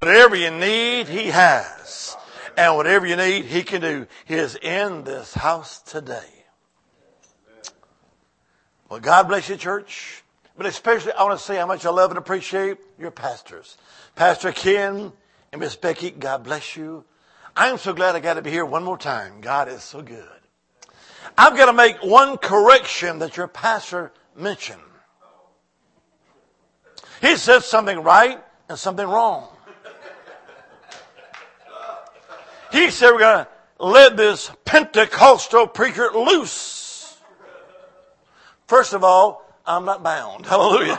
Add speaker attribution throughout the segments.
Speaker 1: Whatever you need, He has. And whatever you need, He can do. He is in this house today. Well, God bless you, church. But especially, I want to say how much I love and appreciate your pastors. Pastor Ken and Miss Becky, God bless you. I'm so glad I got to be here one more time. God is so good. I've got to make one correction that your pastor mentioned. He said something right and something wrong. He said we're going to let this Pentecostal preacher loose. First of all, I'm not bound. Hallelujah.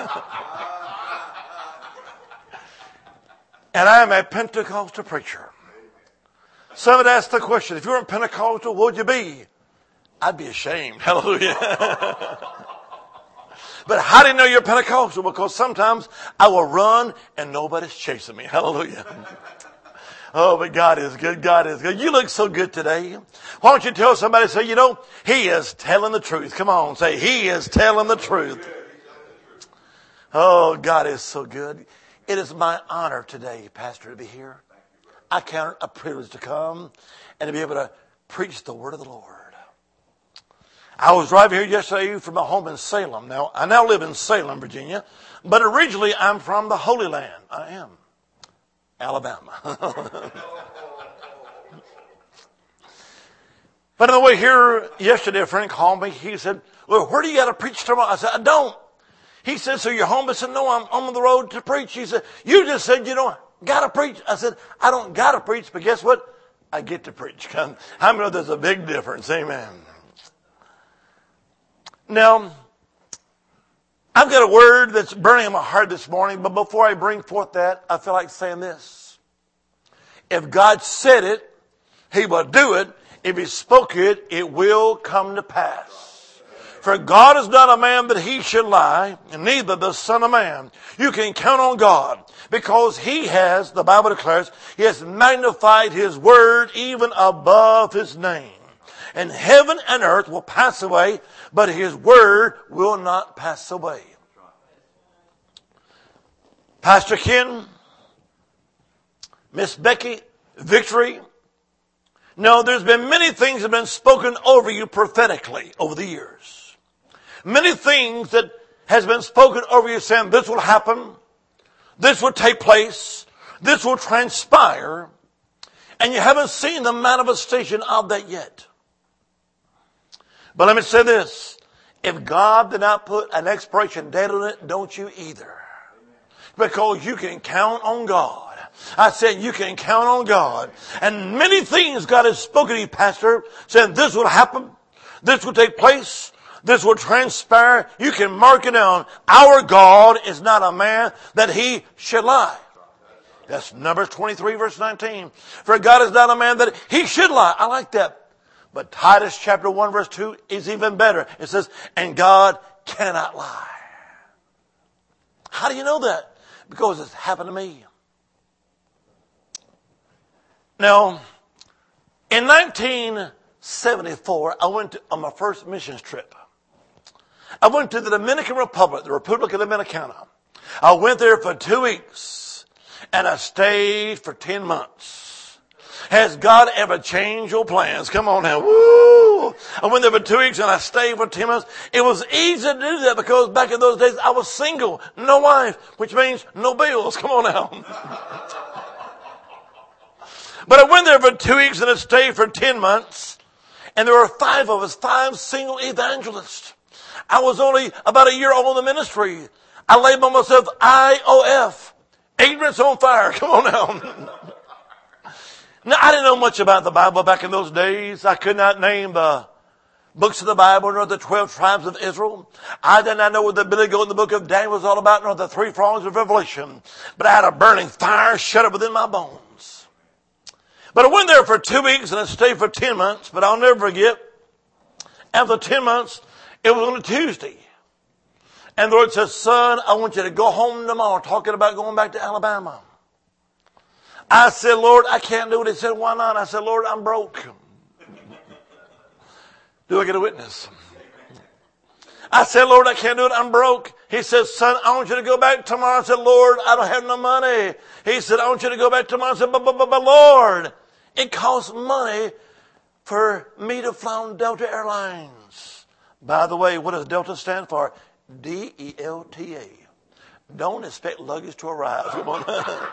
Speaker 1: And I'm a Pentecostal preacher. Somebody asked the question, if you weren't Pentecostal, what would you be? I'd be ashamed. Hallelujah. But how do you know you're Pentecostal? Because sometimes I will run and nobody's chasing me. Hallelujah. Oh, but God is good. God is good. You look so good today. Why don't you tell somebody, say, you know, He is telling the truth. Come on, say, He is telling the truth. Oh, God is so good. It is my honor today, Pastor, to be here. I count it a privilege to come and to be able to preach the word of the Lord. I was driving here yesterday from my home in Salem. Now, I now live in Salem, Virginia, but originally I'm from the Holy Land. I am. Alabama. But on the way here yesterday, a friend called me. He said, well, where do you got to preach tomorrow? I said, I don't. He said, so you're home? I said, no, I'm on the road to preach. He said, you just said you don't got to preach. I said, I don't got to preach, but guess what? I get to preach. How many know there's a big difference? Amen. Now, I've got a word that's burning in my heart this morning, but before I bring forth that, I feel like saying this. If God said it, He will do it. If He spoke it, it will come to pass. For God is not a man that He should lie, and neither the Son of Man. You can count on God, because He has, the Bible declares, He has magnified His word even above His name. And heaven and earth will pass away, but His word will not pass away. Pastor Ken, Miss Becky, Victory. No, there's been many things that have been spoken over you prophetically over the years. Many things that has been spoken over you saying this will happen, this will take place, this will transpire, and you haven't seen the manifestation of that yet. But let me say this. If God did not put an expiration date on it, don't you either. Because you can count on God. I said you can count on God. And many things God has spoken to you, Pastor, saying this will happen, this will take place, this will transpire. You can mark it down. Our God is not a man that He should lie. That's Numbers 23 verse 19. For God is not a man that He should lie. I like that. But Titus chapter 1 verse 2 is even better. It says, and God cannot lie. How do you know that? Because it's happened to me. Now, in 1974, I went on my first missions trip. I went to the Dominican Republic, the Republica Dominicana. I went there for 2 weeks, and I stayed for 10 months. Has God ever changed your plans? Come on now. Woo! I went there for 2 weeks and I stayed for 10 months. It was easy to do that because back in those days I was single, no wife, which means no bills. Come on now. But I went there for 2 weeks and I stayed for 10 months. And there were 5 of us, 5 single evangelists. I was only about a year old in the ministry. I labeled myself IOF, ignorance on fire. Come on now. Now, I didn't know much about the Bible back in those days. I could not name the books of the Bible nor the 12 tribes of Israel. I did not know what the Billy Goat in the book of Daniel was all about nor the 3 prongs of Revelation. But I had a burning fire shut up within my bones. But I went there for 2 weeks and I stayed for 10 months. But I'll never forget, after 10 months, it was on a Tuesday. And the Lord said, son, I want you to go home tomorrow, talking about going back to Alabama. I said, Lord, I can't do it. He said, why not? I said, Lord, I'm broke. Do I get a witness? I said, Lord, I can't do it. I'm broke. He said, son, I want you to go back tomorrow. I said, Lord, I don't have no money. He said, I want you to go back tomorrow. I said, but Lord, it costs money for me to fly on Delta Airlines. By the way, what does Delta stand for? DELTA. Don't expect luggage to arrive. Come on.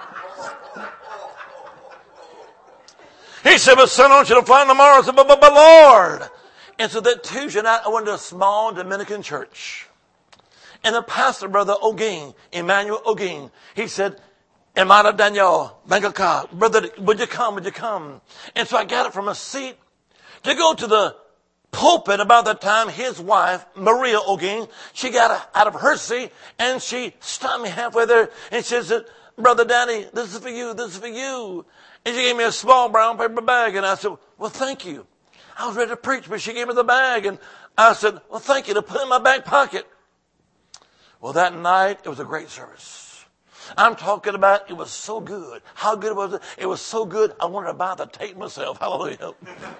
Speaker 1: He said, but son, I want you to fly tomorrow. I said, but Lord. And so that Tuesday night, I went to a small Dominican church. And the pastor, Brother Ogin, Emmanuel Ogin, he said, Emmanuel Daniel, Bangkok, brother, would you come? Would you come? And so I got up from a seat to go to the pulpit. About that time, his wife, Maria Ogin, she got out of her seat and she stopped me halfway there and she said, Brother Danny, this is for you. This is for you. And she gave me a small brown paper bag. And I said, well, thank you. I was ready to preach, but she gave me the bag. And I said, well, thank you, to put in my back pocket. Well, that night, it was a great service. I'm talking about, it was so good. How good was it? It was so good, I wanted to buy the tape myself. Hallelujah.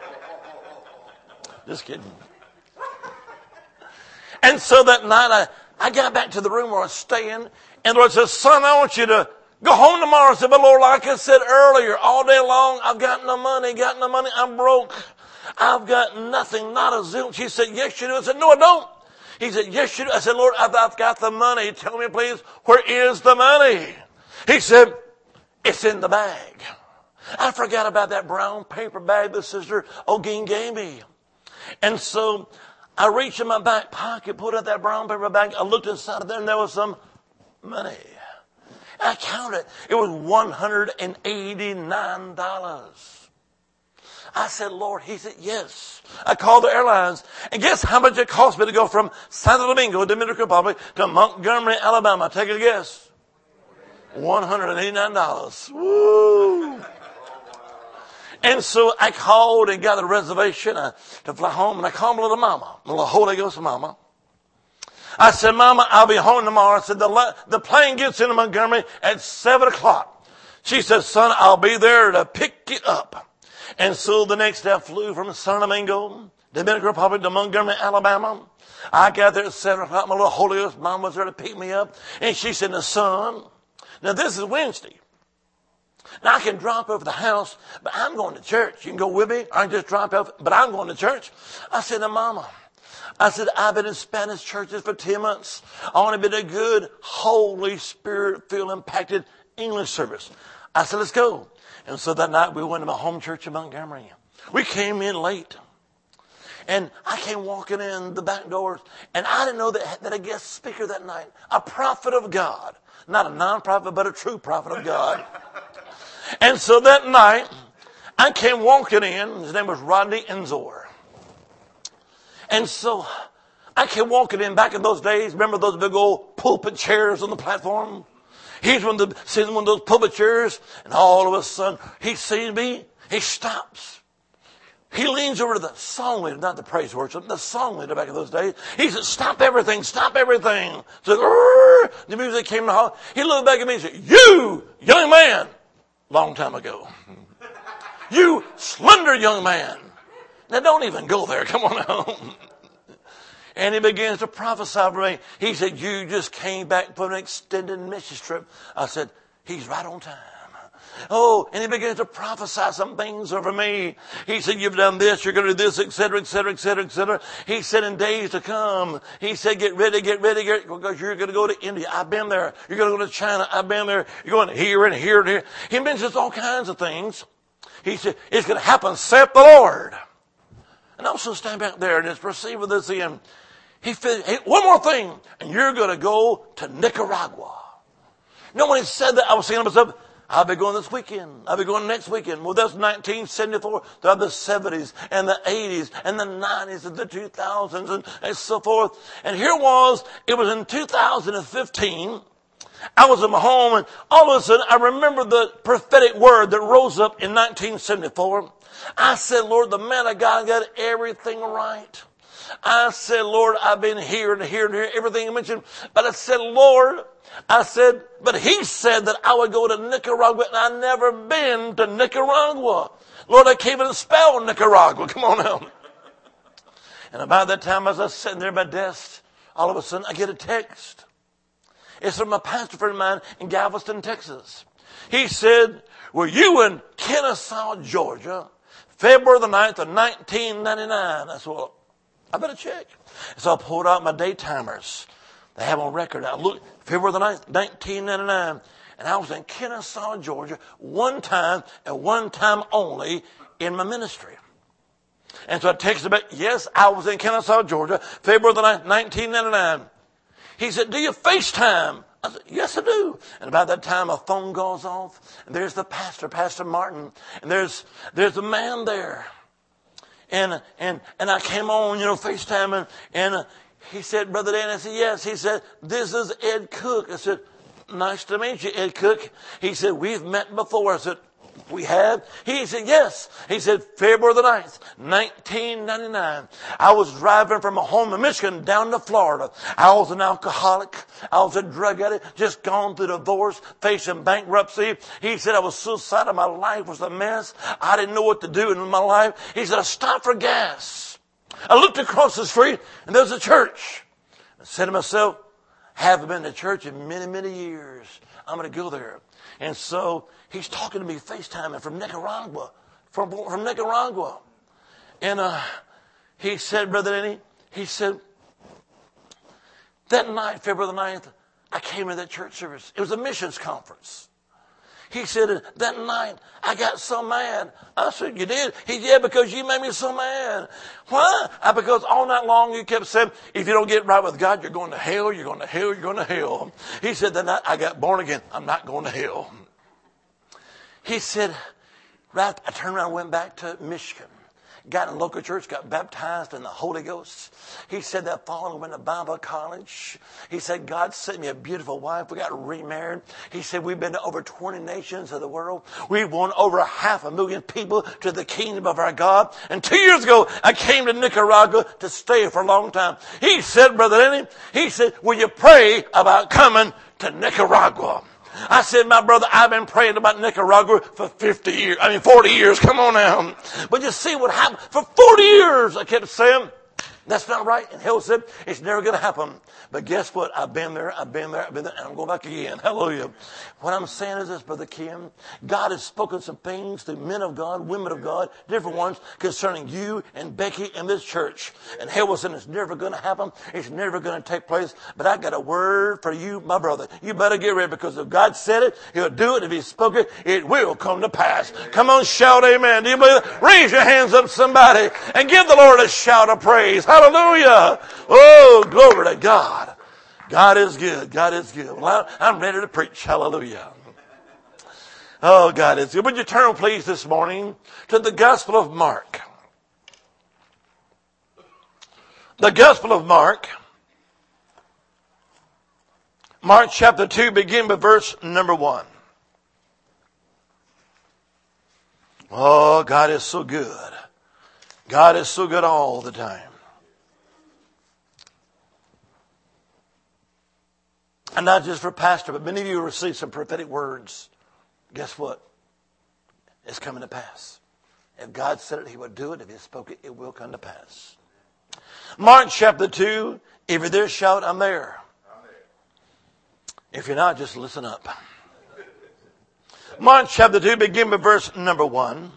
Speaker 1: Just kidding. And so that night, I got back to the room where I was staying, and the Lord said, son, I want you to go home tomorrow. I said, but Lord, like I said earlier, all day long, I've got no money, I'm broke. I've got nothing, not a zilch. She said, yes, you do. I said, no, I don't. He said, yes, you do. I said, Lord, I've got the money. Tell me, please, where is the money? He said, it's in the bag. I forgot about that brown paper bag that Sister Ogin gave me. And so I reached in my back pocket, put out that brown paper bag. I looked inside of there, and there was some money. I counted. It was $189. I said, Lord. He said, yes. I called the airlines. And guess how much it cost me to go from Santo Domingo, Dominican Republic, to Montgomery, Alabama? Take a guess. $189. Woo! And so I called and got a reservation to fly home. And I called my little mama, my little Holy Ghost mama. I said, Mama, I'll be home tomorrow. I said, the plane gets into Montgomery at 7 o'clock. She said, son, I'll be there to pick you up. And so the next day I flew from Santo Domingo, Dominican Republic, to Montgomery, Alabama. I got there at 7 o'clock. My little Holy Ghost mom was there to pick me up. And she said, now, son, now this is Wednesday. Now I can drop over the house, but I'm going to church. You can go with me. I can just drop off, but I'm going to church. I said, now, Mama, I said, I've been in Spanish churches for 10 months. I want to be in a good, Holy Spirit-filled, impacted English service. I said, let's go. And so that night we went to my home church in Montgomery. We came in late. And I came walking in the back doors. And I didn't know that a guest speaker that night, a prophet of God, not a non-prophet, but a true prophet of God. And so that night, I came walking in. His name was Rodney Enzor. And so I came walking in back in those days. Remember those big old pulpit chairs on the platform? He's one of those pulpit chairs, and all of a sudden, he sees me, he stops. He leans over to the song leader, not the praise worship, the song leader back in those days. He said, stop everything, stop everything. So the music came in the hall. He looked back at me and said, you, young man, long time ago. You slender young man. Now don't even go there, come on now. And he begins to prophesy over me. He said, you just came back from an extended mission trip. I said, he's right on time. Oh, and he began to prophesy some things over me. He said, you've done this, you're going to do this, etc., etc., etc., etc. He said, in days to come, he said, get ready, because you're going to go to India. I've been there. You're going to go to China. I've been there. You're going here and here and here. He mentions all kinds of things. He said, it's going to happen, saith the Lord. And I was so standing back there and just perceiving this in. He said, hey, one more thing, and you're going to go to Nicaragua. You know, when he said that, I was saying to myself, I'll be going this weekend. I'll be going next weekend. Well, that's 1974. There are the 70s and the 80s and the 90s and the 2000s and so forth. And here it was in 2015. I was in my home, and all of a sudden I remember the prophetic word that rose up in 1974. I said, Lord, the man of God got everything right. I said, Lord, I've been here and here and here, everything you mentioned. But I said, Lord, but he said that I would go to Nicaragua, and I've never been to Nicaragua. Lord, I can't even spell Nicaragua. Come on now. And about that time, as I was sitting there at my desk, all of a sudden I get a text. It's from a pastor friend of mine in Galveston, Texas. He said, were you in Kennesaw, Georgia, February the 9th of 1999? I said, well, I better check. So I pulled out my day timers. They have on record. I looked, February the 9th, 1999. And I was in Kennesaw, Georgia, one time and one time only in my ministry. And so I texted back, yes, I was in Kennesaw, Georgia, February the 9th, 1999. He said, do you FaceTime? I said, yes, I do. And about that time, a phone goes off, and there's the pastor, Pastor Martin, and there's a man there. And I came on, FaceTiming, and he said, Brother Dan, I said, yes. He said, this is Ed Cook. I said, nice to meet you, Ed Cook. He said, we've met before. I said, we have? He said, yes. He said, February the 9th, 1999. I was driving from a home in Michigan down to Florida. I was an alcoholic. I was a drug addict, just gone through divorce, facing bankruptcy. He said, I was suicidal. My life was a mess. I didn't know what to do in my life. He said, I stopped for gas. I looked across the street, and there's a church. I said to myself, haven't been to church in many, many years. I'm going to go there. And so he's talking to me, FaceTiming from Nicaragua, from Nicaragua. And he said, Brother Denny, he said, that night, February the 9th, I came to that church service. It was a missions conference. He said, that night, I got so mad. I said, you did? He said, yeah, because you made me so mad. Why? Because all night long you kept saying, if you don't get right with God, you're going to hell, you're going to hell, you're going to hell. He said, that night I got born again. I'm not going to hell. He said, right, I turned around and went back to Michigan. Got in a local church, got baptized in the Holy Ghost. He said that fall I went to Bible college. He said, God sent me a beautiful wife. We got remarried. He said, we've been to over 20 nations of the world. We've won over 500,000 people to the kingdom of our God. And 2 years ago, I came to Nicaragua to stay for a long time. He said, Brother Lenny, he said, will you pray about coming to Nicaragua? I said, my brother, I've been praying about Nicaragua for 40 years. Come on now. But you see what happened? For 40 years, I kept saying, that's not right. And hell said, it's never going to happen. But guess what? I've been there, and I'm going back again. Hallelujah. What I'm saying is this, Brother Kim. God has spoken some things to men of God, women of God, different ones, concerning you and Becky and this church. And hell was saying, it's never going to happen. It's never going to take place. But I got a word for you, my brother. You better get ready, because if God said it, He'll do it. If He spoke it, it will come to pass. Come on, shout amen. Do you believe it? Raise your hands up, somebody, and give the Lord a shout of praise. Hallelujah. Oh, glory to God. God is good. God is good. Well, I'm ready to preach. Hallelujah. Oh, God is good. Would you turn, please, this morning to the Gospel of Mark? The Gospel of Mark. Mark chapter 2, begin with verse number 1. Oh, God is so good. God is so good all the time. And not just for pastor, but many of you receive some prophetic words. Guess what? It's coming to pass. If God said it, He would do it. If He spoke it, it will come to pass. Mark chapter 2, if you're there, shout, I'm there. If you're not, just listen up. Mark chapter 2, begin with verse number 1.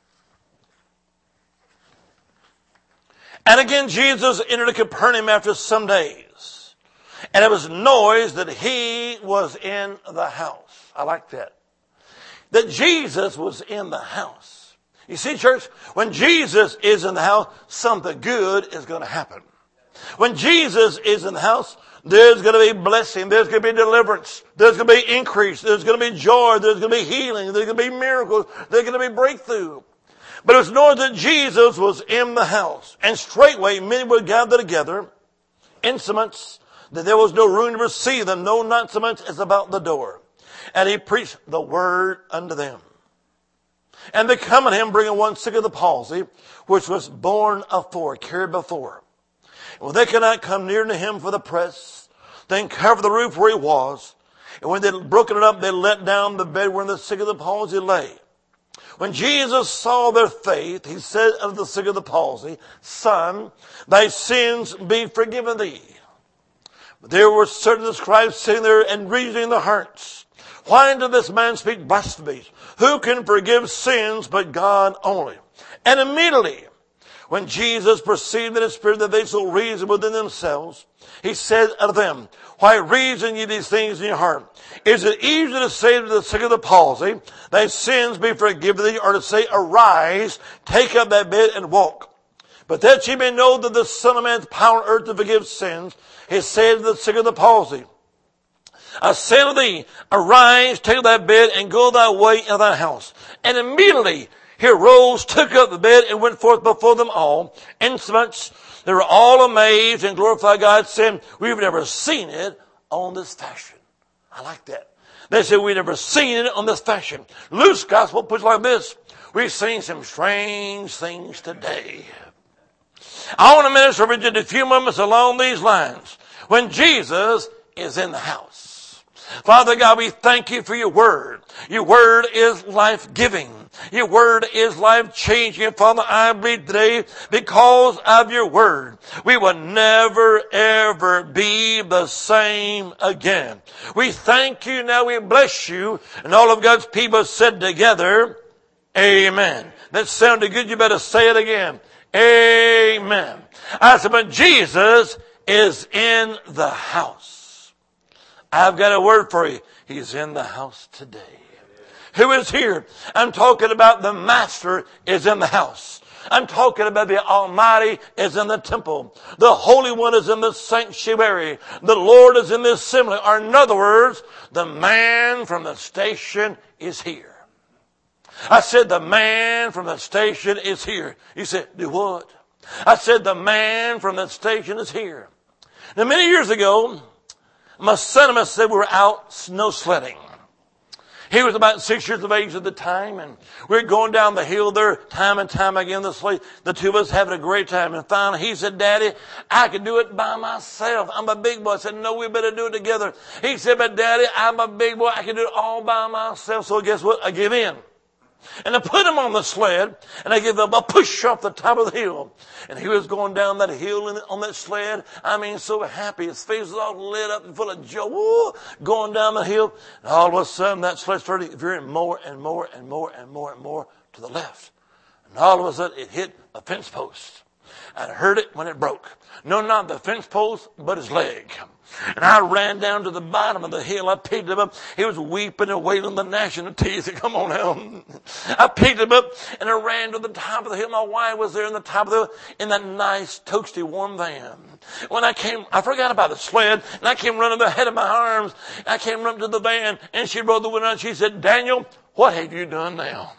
Speaker 1: And again, Jesus entered Capernaum after some days. And it was noise that He was in the house. I like that. That Jesus was in the house. You see, church, when Jesus is in the house, something good is going to happen. When Jesus is in the house, there's going to be blessing. There's going to be deliverance. There's going to be increase. There's going to be joy. There's going to be healing. There's going to be miracles. There's going to be breakthrough. But it was known that Jesus was in the house. And straightway many were gathered together, insomuch that there was no room to receive them, no, not so much as about the door. And He preached the word unto them. And they come unto Him, bringing one sick of the palsy, which was borne afore, carried before. Well, they could not come near to Him for the press. Then covered the roof where He was. And when they had broken it up, they let down the bed wherein the sick of the palsy lay. When Jesus saw their faith, He said unto the sick of the palsy, Son, thy sins be forgiven thee. But there were certain of the scribes sitting there and reasoning in their hearts. Why did this man speak blasphemies? Who can forgive sins but God only? And immediately, when Jesus perceived in his spirit that they so reasoned within themselves, he said unto them, Why reason ye these things in your heart? Is it easy to say to the sick of the palsy, Thy sins be forgiven thee, or to say, Arise, take up thy bed and walk? But that ye may know that the Son of Man hath power on earth to forgive sins, he said to the sick of the palsy, I say unto thee, Arise, take up thy bed, and go thy way in thy house. And immediately he arose, took up the bed, and went forth before them all, insomuch they were all amazed and glorified God, saying, We've never seen it on this fashion. I like that. They said, We've never seen it on this fashion. Luke's gospel puts it like this. We've seen some strange things today. I want to minister for just a few moments along these lines. When Jesus is in the house. Father God, we thank you for your word. Your word is life-giving. Your word is life-changing. Father, I believe today, because of your word, we will never, ever be the same again. We thank you now. We bless you. And all of God's people said together, Amen. That sounded good. You better say it again. Amen. I said, but Jesus is in the house. I've got a word for you. He's in the house today. Who is here? I'm talking about the Master is in the house. I'm talking about the Almighty is in the temple. The Holy One is in the sanctuary. The Lord is in the assembly. Or in other words, the man from the station is here. I said the man from the station is here. You said, do what? I said the man from the station is here. Now many years ago, my son and I said we were out snow sledding. He was about 6 years of age at the time, and we were going down the hill there time and time again. The two of us having a great time. And finally he said, Daddy, I can do it by myself. I'm a big boy. I said, no, we better do it together. He said, but Daddy, I'm a big boy. I can do it all by myself. So guess what? I give in. And I put him on the sled, and I gave him a push off the top of the hill. And he was going down that hill on that sled. I mean, so happy. His face was all lit up and full of joy. Woo, going down the hill. And all of a sudden, that sled started veering more and more and more and more and more to the left. And all of a sudden, it hit a fence post. I heard it when it broke. No, not the fence post, but his leg. And I ran down to the bottom of the hill. I picked him up. He was weeping and wailing the national tears. He said, come on now. I picked him up and I ran to the top of the hill. My wife was there in the top of the hill in that nice, toasty, warm van. When I came, I forgot about the sled, and I came running the head of my arms. I came running to the van, and she rolled the window and she said, Daniel, what have you done now?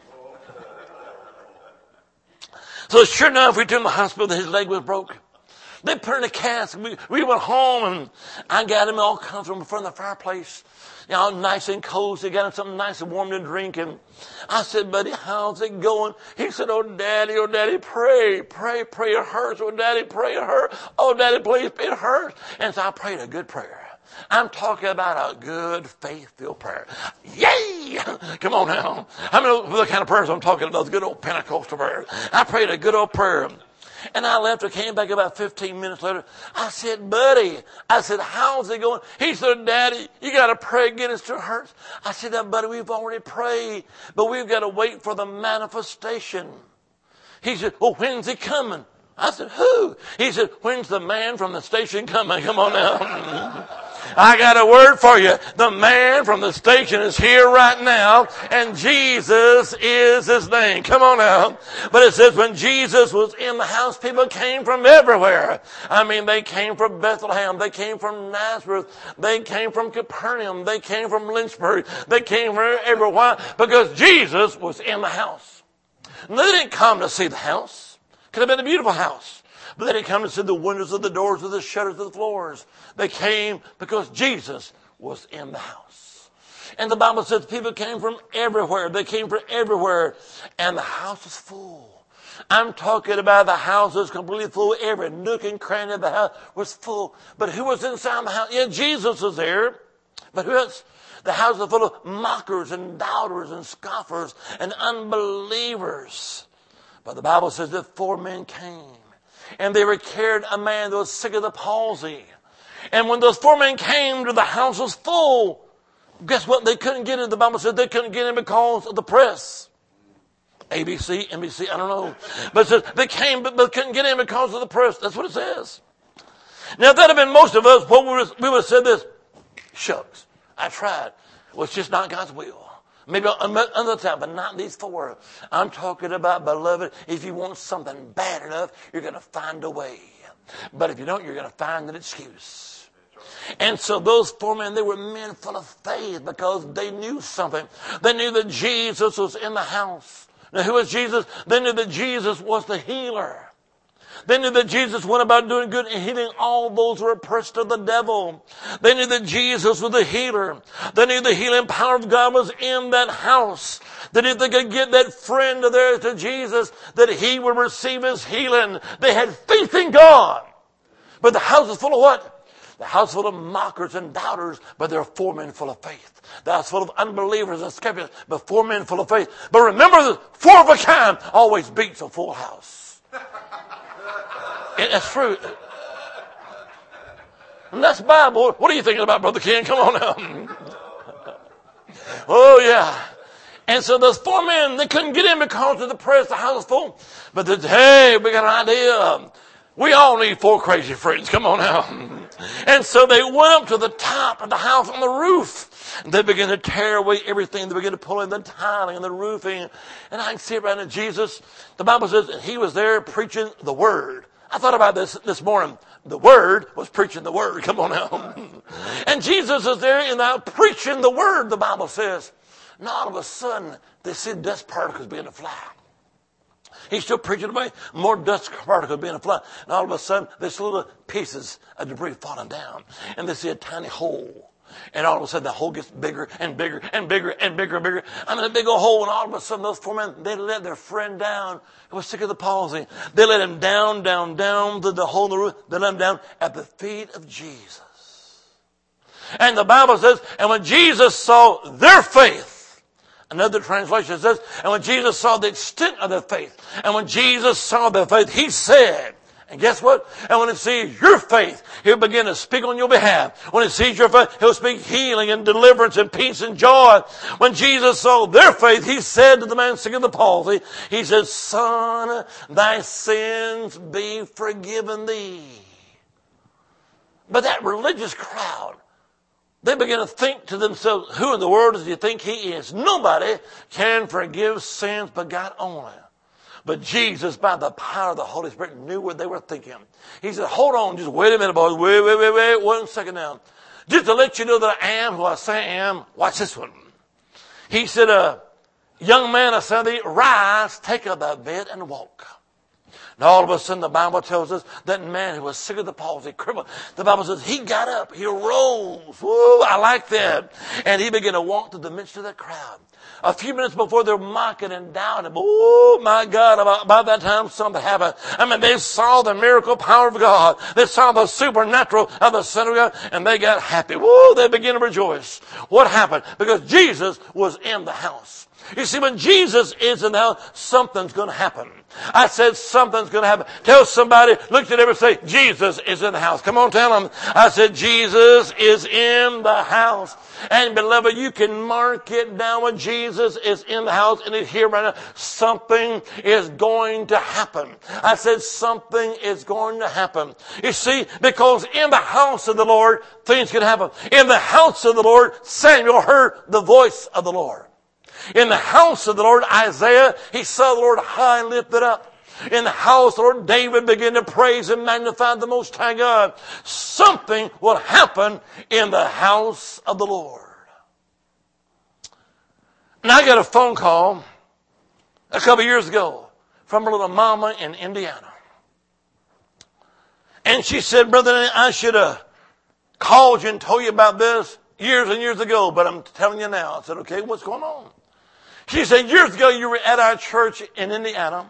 Speaker 1: So sure enough, we took him to the hospital. His leg was broke. They put in a cast. We went home, and I got him all comfortable in front of the fireplace. You know, nice and cozy. Got him something nice and warm to drink. And I said, buddy, how's it going? He said, oh, Daddy, pray. It hurts. Oh, Daddy, pray, it hurts. Oh, Daddy, please, it hurts. And so I prayed a good prayer. I'm talking about a good, faith-filled prayer. Yay! Come on now. How many of the kind of prayers I'm talking about? Good old Pentecostal prayers. I prayed a good old prayer. And I left. I came back about 15 minutes later. I said, buddy, how's it going? He said, Daddy, you got to pray again. It still hurts. I said, now, buddy, we've already prayed, but we've got to wait for the manifestation. He said, well, when's he coming? I said, who? He said, when's the man from the station coming? Come on now. I got a word for you. The man from the station is here right now, and Jesus is his name. Come on now. But it says when Jesus was in the house, people came from everywhere. I mean, they came from Bethlehem. They came from Nazareth. They came from Capernaum. They came from Lynchburg. They came from everywhere because Jesus was in the house. And they didn't come to see the house. Could have been a beautiful house. But they didn't come to see the windows of the doors or the shutters of the floors. They came because Jesus was in the house. And the Bible says people came from everywhere. They came from everywhere. And the house was full. I'm talking about the house was completely full. Every nook and cranny of the house was full. But who was inside the house? Yeah, Jesus was there. But who else? The house was full of mockers and doubters and scoffers and unbelievers. But the Bible says that 4 men came. And they were carried a man that was sick of the palsy. And when those four men came to the house was full, guess what? They couldn't get in. The Bible said they couldn't get in because of the press. ABC, NBC, I don't know. But it says they came but couldn't get in because of the press. That's what it says. Now, if that had been most of us, we would have said this: shucks, I tried. Well, it's just not God's will. Maybe another time, but not these four. I'm talking about, beloved, if you want something bad enough, you're going to find a way. But if you don't, you're going to find an excuse. And so those four men, they were men full of faith because they knew something. They knew that Jesus was in the house. Now, who was Jesus? They knew that Jesus was the healer. They knew that Jesus went about doing good and healing all those who were oppressed of the devil. They knew that Jesus was the healer. They knew the healing power of God was in that house. That if they could get that friend of theirs to Jesus, that he would receive his healing. They had faith in God. But the house was full of what? The house full of mockers and doubters, but there are four men full of faith. The house full of unbelievers and skeptics, but four men full of faith. But remember, four of a kind always beats a full house. That's true. And that's Bible. What are you thinking about, Brother Ken? Come on now. Oh, yeah. And so those four men, they couldn't get in because of the press. The house was full. But they said, hey, we got an idea. We all need four crazy friends. Come on now. And so they went up to the top of the house on the roof. And they began to tear away everything. They began to pull in the tiling and the roofing. And I can see it right now. Jesus, the Bible says that he was there preaching the word. I thought about this morning. The word was preaching the word. Come on now. And Jesus is there in the preaching the word, the Bible says. And all of a sudden, they see dust particles beginning to fly. He's still preaching away. More dust particles beginning to fly. And all of a sudden, there's little pieces of debris falling down. And they see a tiny hole. And all of a sudden, the hole gets bigger and bigger and bigger and bigger and bigger. I mean, a big old hole. And all of a sudden, those four men, they let their friend down who was sick of the palsy. They let him down to the hole in the roof. They let him down at the feet of Jesus. And the Bible says, and when Jesus saw their faith, another translation says, and when Jesus saw the extent of their faith, and when Jesus saw their faith, he said, and guess what? And when he sees your faith, he'll begin to speak on your behalf. When he sees your faith, he'll speak healing and deliverance and peace and joy. When Jesus saw their faith, he said to the man sick of the palsy, he said, son, thy sins be forgiven thee. But that religious crowd, they begin to think to themselves, who in the world does he think he is? Nobody can forgive sins but God only. But Jesus, by the power of the Holy Spirit, knew what they were thinking. He said, hold on, just wait a minute, boys. Wait 1 second now. Just to let you know that I am who I say I am, watch this one. He said, young man, I say thee, rise, take up thy bed and walk. And all of a sudden, the Bible tells us that man who was sick of the palsy, crippled, the Bible says he got up, he arose. Whoa, I like that. And he began to walk through the midst of that crowd. A few minutes before, they're mocking and doubting. Oh, my God, about that time, something happened. I mean, they saw the miracle power of God. They saw the supernatural of the Son of God, and they got happy. Whoa, they began to rejoice. What happened? Because Jesus was in the house. You see, when Jesus is in the house, something's going to happen. I said something's going to happen. Tell somebody, look at them and say, Jesus is in the house. Come on, tell them. I said, Jesus is in the house. And beloved, you can mark it down when Jesus is in the house and it's here right now. Something is going to happen. I said, something is going to happen. You see, because in the house of the Lord, things can happen. In the house of the Lord, Samuel heard the voice of the Lord. In the house of the Lord, Isaiah, he saw the Lord high and lifted up. In the house, Lord, David began to praise and magnify the Most High God. Something will happen in the house of the Lord. And I got a phone call a couple years ago from a little mama in Indiana. And she said, Brother, I should have called you and told you about this years and years ago, but I'm telling you now. I said, okay, what's going on? She said, years ago you were at our church in Indiana.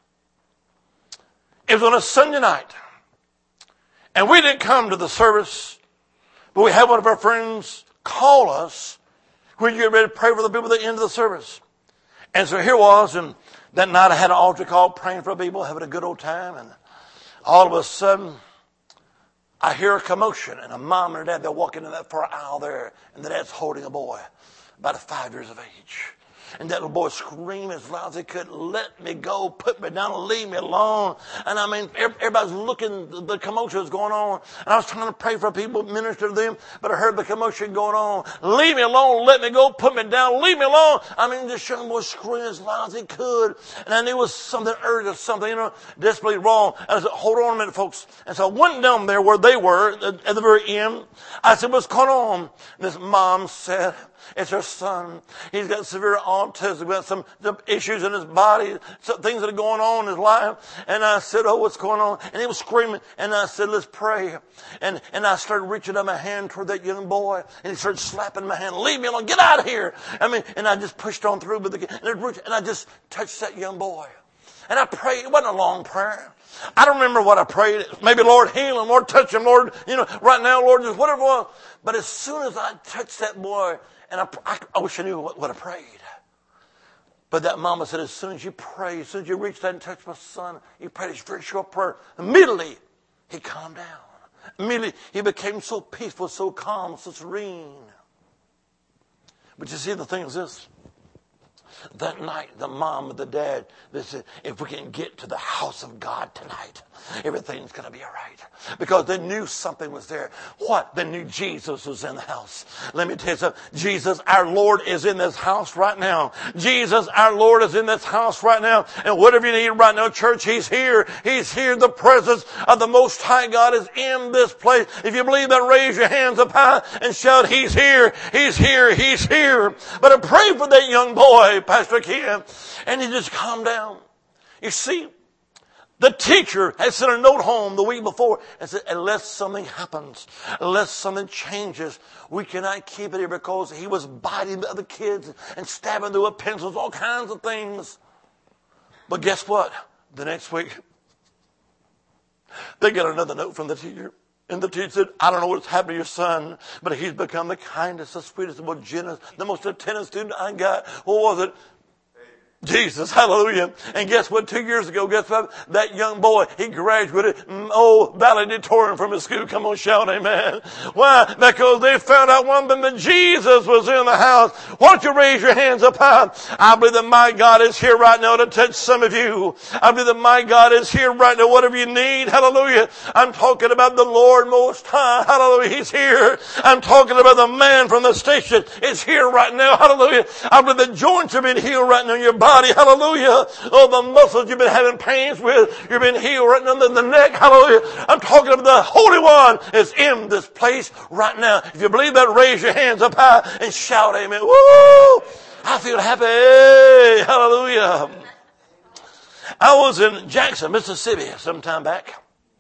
Speaker 1: It was on a Sunday night. And we didn't come to the service, but we had one of our friends call us when you get ready to pray for the people at the end of the service. And so here was, and that night I had an altar call praying for people, having a good old time. And all of a sudden, I hear a commotion, and a mom and her dad, they're walking in that far aisle there, and the dad's holding a boy about 5 years of age. And that little boy screamed as loud as he could, "Let me go, put me down, leave me alone." And I mean, everybody's looking, the commotion was going on. And I was trying to pray for people, minister to them, but I heard the commotion going on. "Leave me alone, let me go, put me down, leave me alone." I mean, this young boy screamed as loud as he could. And I knew it was something urgent, something, desperately wrong. And I said, "Hold on a minute, folks." And so I went down there where they were at the very end. I said, "What's going on?" And this mom said, "It's her son. He's got severe autism, got some issues in his body, some things that are going on in his life." And I said, "Oh, what's going on?" And he was screaming. And I said, "Let's pray." And I started reaching out my hand toward that young boy. And he started slapping my hand. "Leave me alone. Get out of here." I mean, and I just pushed on through and I just touched that young boy. And I prayed. It wasn't a long prayer. I don't remember what I prayed. Maybe, "Lord, heal him. Lord, touch him. Lord, right now, Lord," just whatever it was. But as soon as I touched that boy, and I wish I knew what I prayed. But that mama said, as soon as you pray, as soon as you reached out and touched my son, you prayed a very short prayer. Immediately, he calmed down. Immediately, he became so peaceful, so calm, so serene. But you see, the thing is this. That night, the mom and the dad, they said, "If we can get to the house of God tonight, everything's going to be all right." Because they knew something was there. What? They knew Jesus was in the house. Let me tell you something. Jesus, our Lord, is in this house right now. Jesus, our Lord, is in this house right now. And whatever you need right now, church, He's here. He's here. The presence of the Most High God is in this place. If you believe that, raise your hands up high and shout, "He's here. He's here. He's here." But I pray for that young boy, Pastor Ken, and he just calmed down. You see, the teacher had sent a note home the week before and said, unless something happens, unless something changes, we cannot keep it here, because he was biting the other kids and stabbing them with pencils, all kinds of things. But guess what? The next week, they got another note from the teacher. And the teacher said, "I don't know what's happened to your son, but he's become the kindest, the sweetest, the most generous, the most attentive student I got." What was it? Jesus, hallelujah. And guess what? 2 years ago, guess what? That young boy, he graduated, valedictorian from his school. Come on, shout amen. Why? Because they found out one thing, that Jesus was in the house. Why don't you raise your hands up high? I believe that my God is here right now to touch some of you. I believe that my God is here right now, whatever you need. Hallelujah. I'm talking about the Lord Most High. Hallelujah. He's here. I'm talking about the man from the station. Is here right now. Hallelujah. I believe the joints are being healed right now in your body. Hallelujah. Oh, the muscles you've been having pains with, you've been healed right now in the neck. Hallelujah. I'm talking about the Holy One is in this place right now. If you believe that, raise your hands up high and shout amen. Woo! I feel happy. Hallelujah. I was in Jackson, Mississippi some time back.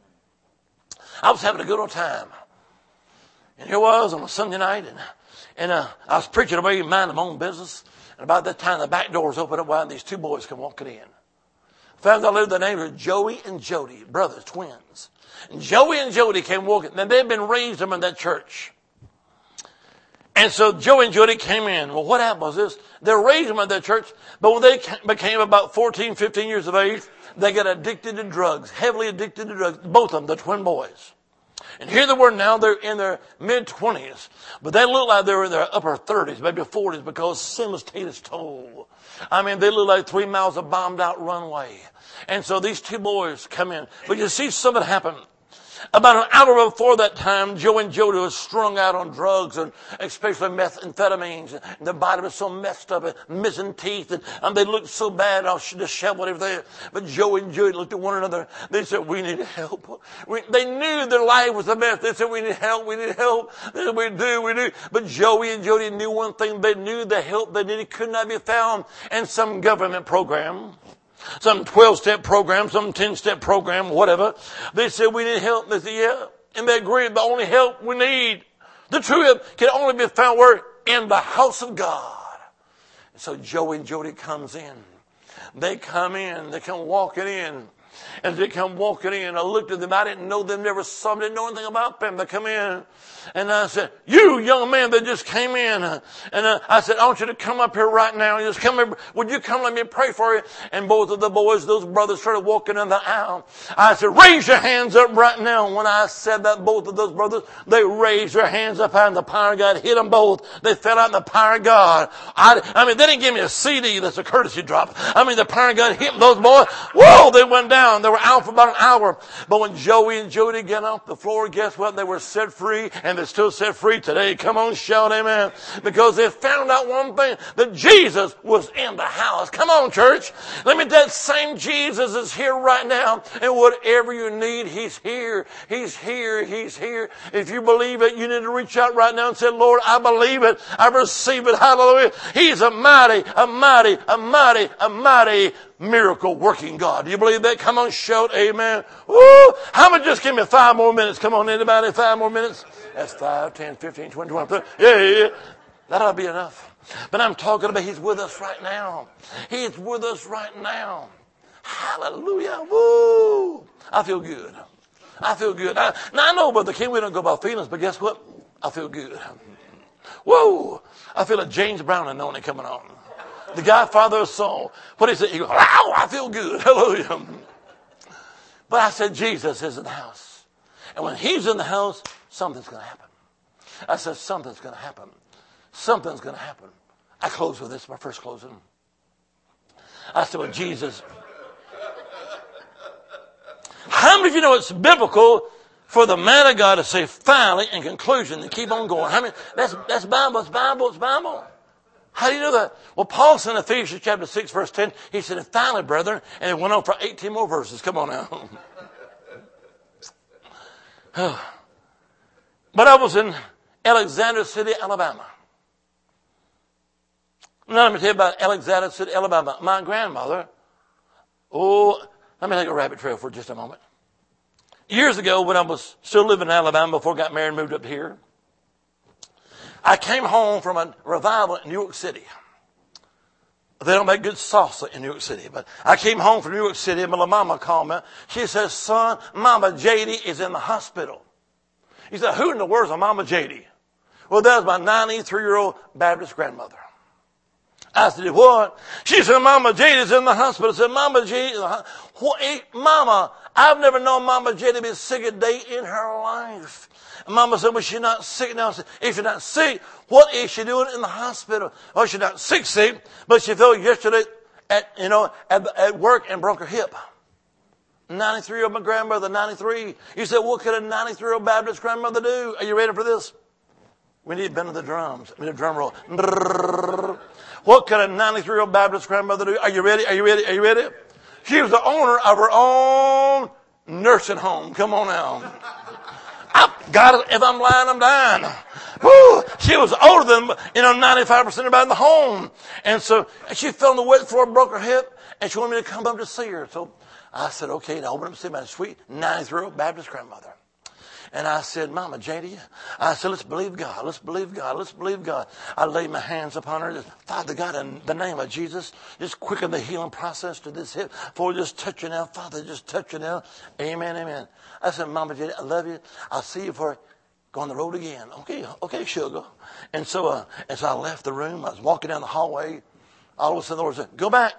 Speaker 1: I was having a good old time. And here I was on a Sunday night, and I was preaching away, minding my own business. And about that time, the back doors opened up wide, and these two boys come walking in. Found out later the names were Joey and Jody, brothers, twins. And Joey and Jody came walking. Now, they'd been raised them in that church. And so Joey and Jody came in. Well, what happened was this. They were raised them in that church, but when they became about 14, 15 years of age, they got addicted to drugs, heavily addicted to drugs, both of them, the twin boys. And here they were now, they're in their mid-20s. But they look like they were in their upper 30s, maybe 40s, because sin was taking its toll. I mean, they look like 3 miles of bombed-out runway. And so these two boys come in. But you see something happen. About an hour before that time, Joe and Jody was strung out on drugs, and especially methamphetamines. And their body was so messed up, and missing teeth, and they looked so bad, all disheveled, everything. But Joe and Jody looked at one another. They said, "We need help." They knew their life was a mess. They said, "We need help. We need help." They said, we do. But Joey and Jody knew one thing. They knew the help they needed could not be found in some government program. Some 12-step program, some 10-step program, whatever. They said, "We need help." They said, "Yeah." And they agreed, the only help we need, the true help, can only be found where? In the house of God. And so Joey and Jody comes in. They come in. They come walking in. As they come walking in, I looked at them. I didn't know them, never saw them, didn't know anything about them. They come in. And I said, you young man that just came in. And I said, I want you to come up here right now. Just come here. Would you come? Let me pray for you. And both of the boys, those brothers, started walking in the aisle. I said, raise your hands up right now. When I said that, both of those brothers, they raised their hands up high, and the power of God hit them both. They fell out in the power of God. I mean, they didn't give me a CD. That's a courtesy drop. I mean, the power of God hit those boys. Whoa, they went down. They were out for about an hour. But when Joey and Jody got off the floor, guess what? They were set free, and they're still set free today. Come on, shout amen. Because they found out one thing, that Jesus was in the house. Come on, church. Let me, that same Jesus is here right now. And whatever you need, He's here. He's here. He's here. If you believe it, you need to reach out right now and say, Lord, I believe it. I receive it. Hallelujah. He's a mighty miracle working God. Do you believe that? Come on, shout amen. Woo! How about just give me 5 more minutes? Come on, anybody? 5 more minutes? That's 5, 10, 15, 20, 25, 30. Yeah. That ought to be enough. But I'm talking about He's with us right now. He's with us right now. Hallelujah. Woo! I feel good. I feel good. Now, I know, Brother King, we don't go by feelings, but guess what? I feel good. Whoa! I feel like James Brown anointing coming on. The Godfather of soul. What is it? He goes, wow, I feel good. Hallelujah. But I said, Jesus is in the house. And when He's in the house, something's going to happen. I said, something's going to happen. Something's going to happen. I close with this, my first closing. I said, well, Jesus. How many of you know it's biblical for the man of God to say finally in conclusion and keep on going? How many? That's Bible. It's Bible. It's Bible. How do you know that? Well, Paul said in Ephesians chapter 6, verse 10, he said, and finally, brethren, and it went on for 18 more verses. Come on now. But I was in Alexander City, Alabama. Now let me tell you about Alexander City, Alabama. My grandmother, let me take a rabbit trail for just a moment. Years ago, when I was still living in Alabama before I got married and moved up here, I came home from a revival in New York City. They don't make good salsa in New York City, but I came home from New York City and my little mama called me. She says, son, Mama JD is in the hospital. He said, who in the world is a Mama JD? Well, that was my 93-year-old Baptist grandmother. I said, what? She said, Mama JD is in the hospital. I said, Mama JD, what? Mama, I've never known Mama JD to be sick a day in her life. And Mama said, well, she's not sick now. I said, if you're not sick, what is she doing in the hospital? Well, she's not sick, but she fell yesterday at work and broke her hip. 93-year-old my grandmother, 93. You said, what could a 93-year-old Baptist grandmother do? Are you ready for this? We need to bend to the drums. We need a drum roll. What could a 93-year-old Baptist grandmother do? Are you ready? Are you ready? Are you ready? She was the owner of her own nursing home. Come on now. God, if I'm lying, I'm dying. Woo! She was older than, 95% of everybody in the home. And so she fell on the wet floor, broke her hip, and she wanted me to come up to see her. So I said, okay, and I opened up to see my sweet 93-year-old Baptist grandmother. And I said, Mama JD, I said, let's believe God. Let's believe God. Let's believe God. I laid my hands upon her. Just, Father God, in the name of Jesus, just quicken the healing process to this hip. For just touch her now. Father, just touch her now. Amen, amen. I said, Mama JD, I love you. I'll see you before I go on the road again. Okay, sugar. And so I left the room. I was walking down the hallway. All of a sudden the Lord said, go back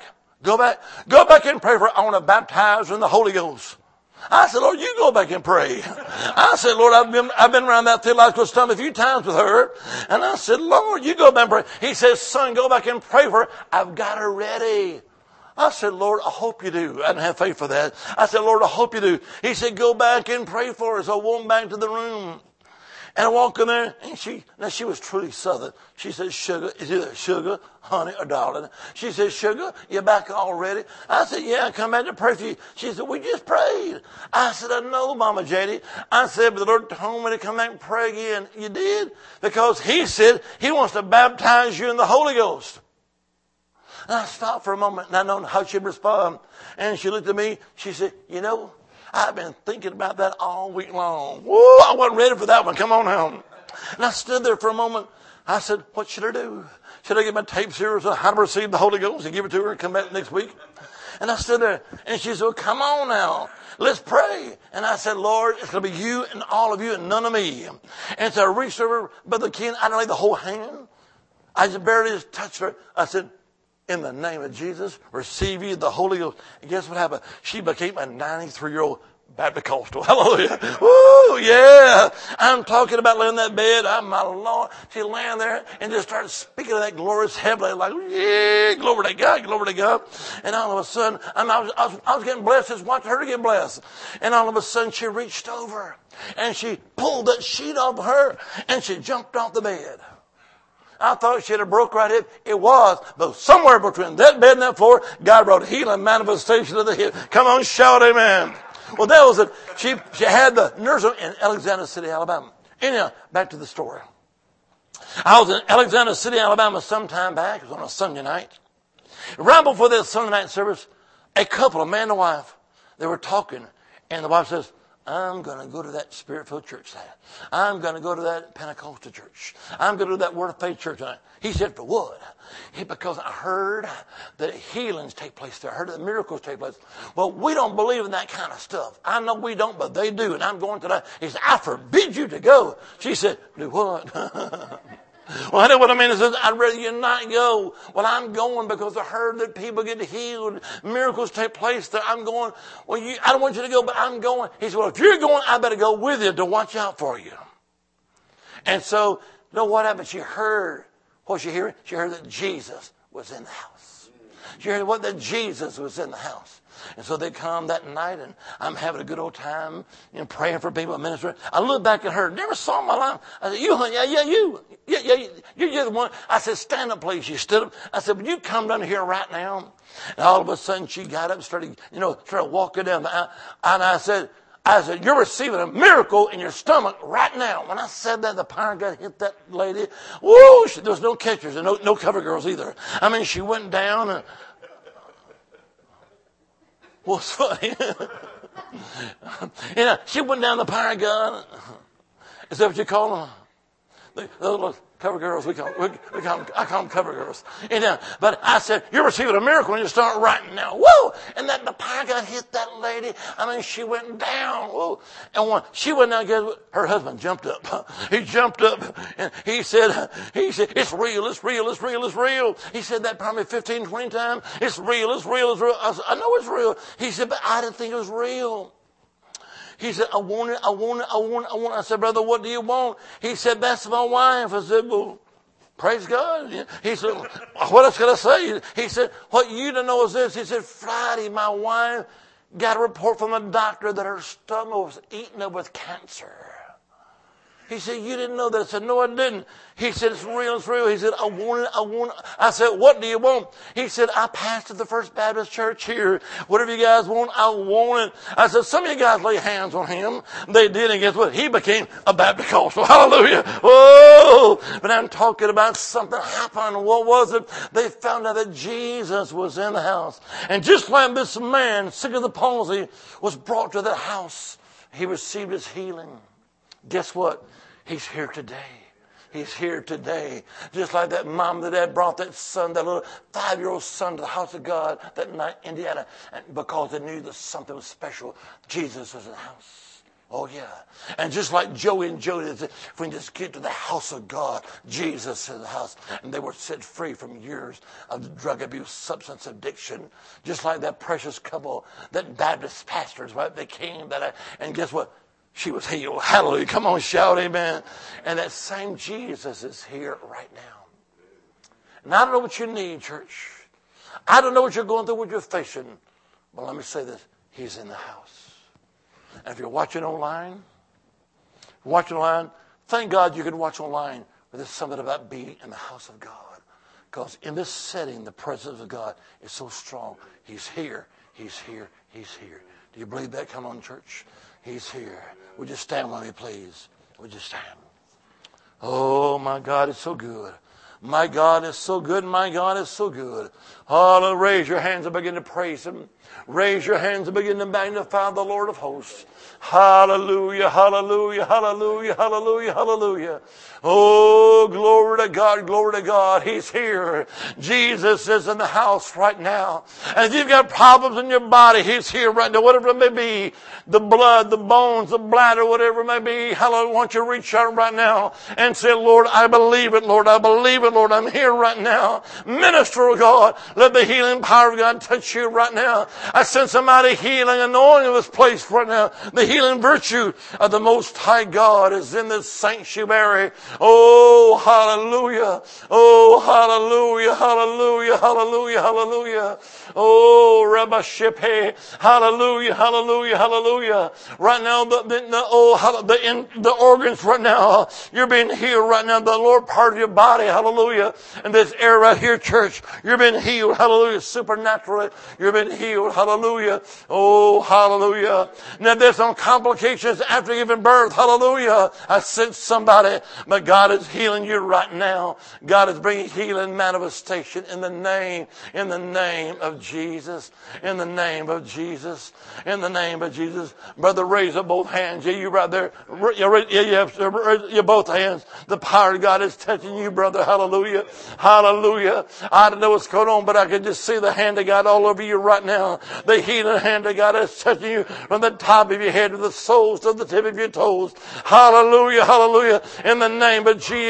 Speaker 1: and pray for her. I want to baptize her in the Holy Ghost. I said, Lord, you go back and pray. I said, Lord, I've been around that theological stuff a few times with her. And I said, Lord, you go back and pray. He says, son, go back and pray for her. I've got her ready. I said, Lord, I hope you do. I didn't have faith for that. I said, Lord, I hope you do. He said, go back and pray for her. So I went back to the room. And I walked in there, and she was truly Southern. She said, sugar, is either sugar, honey, or darling. She said, sugar, you back already? I said, yeah, I come back to pray for you. She said, we just prayed. I said, I know, Mama JD. I said, but the Lord told me to come back and pray again. You did? Because He said He wants to baptize you in the Holy Ghost. And I stopped for a moment, and I don't know how she'd respond. And she looked at me. She said, I've been thinking about that all week long. Whoa, I wasn't ready for that one. Come on now. And I stood there for a moment. I said, what should I do? Should I get my tape series on how to receive the Holy Ghost and give it to her and come back next week? And I stood there, and she said, well, come on now. Let's pray. And I said, Lord, it's going to be you and all of you and none of me. And so I reached over, Brother Ken, I didn't lay the whole hand. I just barely just touched her. I said, in the name of Jesus, receive you the Holy Ghost. And guess what happened? She became a 93-year-old Baptist Coastal. Hallelujah. Woo, yeah. I'm talking about laying in that bed. My Lord. She laying there and just started speaking of that glorious heavenly, like, yeah, glory to God, glory to God. And all of a sudden, I was getting blessed, just watching her get blessed. And all of a sudden, she reached over and she pulled that sheet off her and she jumped off the bed. I thought she'd have broke right hip. It was, but somewhere between that bed and that floor, God brought healing manifestation of the hip. Come on, shout amen. Well, that was it. She had the nursing in Alexander City, Alabama. Anyhow, back to the story. I was in Alexander City, Alabama some time back. It was on a Sunday night. Right before that Sunday night service, a couple, a man and wife, they were talking. And the wife says, I'm going to go to that Spirit-filled church tonight. I'm going to go to that Pentecostal church. I'm going to do that Word of Faith church tonight. He said, for what? Because I heard that healings take place there. I heard that miracles take place. Well, we don't believe in that kind of stuff. I know we don't, but they do. And I'm going to that. He said, I forbid you to go. She said, do what? Well, I know what I mean. It says, I'd rather you not go. Well, I'm going because I heard that people get healed. Miracles take place there. I'm going. Well, I don't want you to go, but I'm going. He said, well, if you're going, I better go with you to watch out for you. And so, you know what happened? She heard. What she heard? She heard that Jesus was in the house. She heard that Jesus was in the house. And so they come that night, and I'm having a good old time, praying for people, ministering. I looked back at her, never saw in my life. I said, you, honey, you're the one. I said, stand up, please. She stood up. I said, would you come down here right now? And all of a sudden, she got up and started walking down the aisle. And I said, you're receiving a miracle in your stomach right now. When I said that, the power of God hit that lady. Whoa, there was no catchers and no cover girls either. I mean, she went down and, what's funny? She went down the power of God. Is that what you call them? The little cover girls, I call them cover girls. But I said, you're receiving a miracle and you start writing now. Whoa! And the power of God hit that lady. I mean, she went down. Whoa! And when she went down, her husband jumped up. He jumped up and he said, it's real, it's real, it's real, it's real. He said that probably 15, 20 times. It's real, it's real, it's real. I said, I know it's real. He said, but I didn't think it was real. He said, I want it. I said, brother, what do you want? He said, that's my wife. I said, well, praise God. He said, what else can I say? He said, what you don't know is this. He said, Friday, my wife got a report from the doctor that her stomach was eaten up with cancer. He said, you didn't know that? I said, no, I didn't. He said, it's real, it's real. He said, I want it. I said, what do you want? He said, I pastored the First Baptist Church here. Whatever you guys want, I want it. I said, some of you guys lay hands on him. They did, and guess what? He became a Baptist Coastal. Hallelujah. Whoa! But I'm talking about something happened. What was it? They found out that Jesus was in the house. And just like this man, sick of the palsy, was brought to the house, he received his healing. Guess what? He's here today. He's here today. Just like that mom and dad brought that son, that little 5-year-old son to the house of God that night in Indiana, and because they knew that something was special. Jesus was in the house. Oh, yeah. And just like Joey and Jody, if we just get to the house of God, Jesus is in the house. And they were set free from years of drug abuse, substance addiction. Just like that precious couple, that Baptist pastors, right? They came, and guess what? She was healed. Hallelujah. Come on, shout amen. And that same Jesus is here right now. And I don't know what you need, church. I don't know what you're going through, what you're facing. But let me say this. He's in the house. And if you're watching online, thank God you can watch online. But there's something about being in the house of God. Because in this setting, the presence of God is so strong. He's here. He's here. He's here. Do you believe that? Come on, church. He's here. Would you stand with me, please? Would you stand? Oh, my God, it's so good. My God is so good. My God is so good. Hallelujah. Raise your hands and begin to praise Him. Raise your hands and begin to magnify the Lord of hosts. Hallelujah, hallelujah, hallelujah, hallelujah, hallelujah. Oh, glory to God, glory to God. He's here. Jesus is in the house right now. And if you've got problems in your body, He's here right now, whatever it may be. The blood, the bones, the bladder, whatever it may be. Hallelujah. I want you to reach out right now and say, Lord, I believe it, Lord. I believe it, Lord. I'm here right now. Minister, oh God. Let the healing power of God touch you right now. I sense somebody healing, anointing in this place right now. The healing virtue of the Most High God is in this sanctuary. Oh, hallelujah. Oh, hallelujah, hallelujah, hallelujah, hallelujah. Oh, Rabbi Shepe. Hallelujah, hallelujah, hallelujah. Right now, the organs right now, you're being healed right now. The lower part of your body, hallelujah. In this area right here, church, you're being healed, hallelujah. Supernaturally, you're being healed, hallelujah. Oh, hallelujah. Now, there's some complications after giving birth, hallelujah. I sense somebody, but God is healing you right now. God is bringing healing manifestation in the name of Jesus. In the name of Jesus. In the name of Jesus. Brother, raise up both hands. Yeah, you right there. You both hands. The power of God is touching you, brother. Hallelujah. Hallelujah. I don't know what's going on, but I can just see the hand of God all over you right now. The healing hand of God is touching you from the top of your head to the soles to the tip of your toes. Hallelujah. Hallelujah. In the name of Jesus.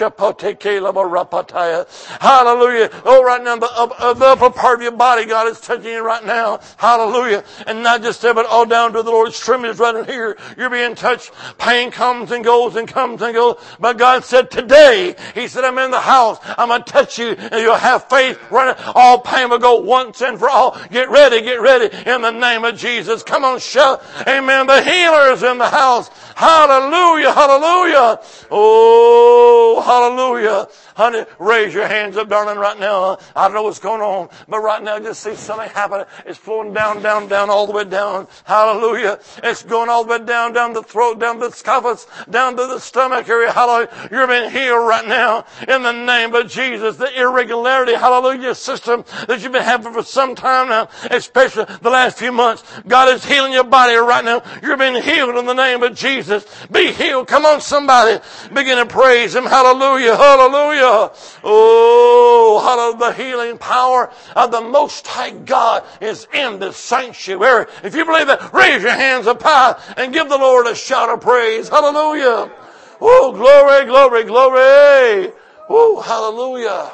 Speaker 1: Hallelujah. Oh, right now, the upper part of your body, God is touching you right now. Hallelujah. And not just there, but all down to the Lord's extremities right in here. You're being touched. Pain comes and goes and comes and goes. But God said today, He said, I'm in the house. I'm going to touch you and you'll have faith. All pain will go once and for all. Get ready in the name of Jesus. Come on, shout. Amen. The healer is in the house. Hallelujah. Hallelujah. Oh, hallelujah. Honey, raise your hands up, darling, right now. I don't know what's going on, but right now just see something happening. It's flowing down, all the way down. Hallelujah. It's going all the way down the throat, down the esophagus, down to the stomach area. Hallelujah. You're being healed right now in the name of Jesus. The irregularity, hallelujah, system that you've been having for some time now, especially the last few months. God is healing your body right now. You're being healed in the name of Jesus. Be healed. Come on, somebody. Begin to praise Him. Hallelujah. Hallelujah. Oh, hallelujah. The healing power of the Most High God is in this sanctuary. If you believe that, raise your hands up high and give the Lord a shout of praise. Hallelujah. Oh, glory, glory, glory. Oh, hallelujah.